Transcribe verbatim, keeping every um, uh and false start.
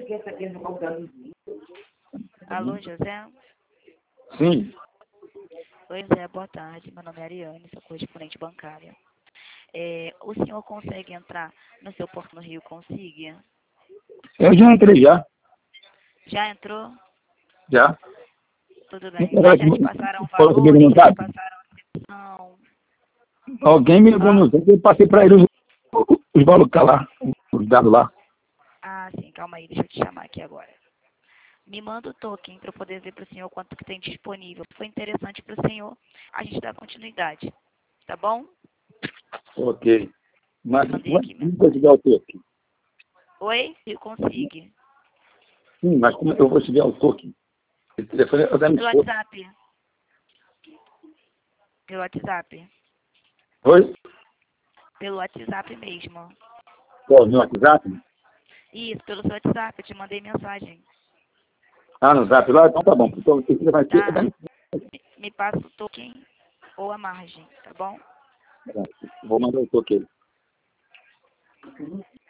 Alô, José? Sim. Oi, José, boa tarde. Meu nome é Ariane, sou correspondente bancária. É, o senhor consegue entrar no seu Porto no Rio? Consiga? Eu já entrei já. Já entrou? Já. Tudo Não bem. Mas parece já te muito. passaram Falou comigo valores, no já te zap. passaram a recepção? Alguém me ligou Ah, no zap e eu passei para ele os, os valores que tá lá, os dados lá. ah, sim, calma aí, deixa eu te chamar aqui agora. Me manda o token para eu poder ver para o senhor quanto que tem disponível. Se for interessante para o senhor, a gente dá continuidade. Tá bom? Ok. Mas Mandei como é aqui que eu vou mensagem. chegar ao toque? Oi? Eu consigo. Sim, mas como é que eu vou chegar ao toque? Esse telefone é da minha Pelo esposa. WhatsApp. Pelo WhatsApp. Oi? Pelo WhatsApp mesmo. Qual, no WhatsApp? Isso, pelo seu WhatsApp, eu te mandei mensagem. Ah, no zap lá? Então tá bom. Então você vai ter. Tá? Me, me passa o token ou a margem, tá bom? Vou mandar o toque aí.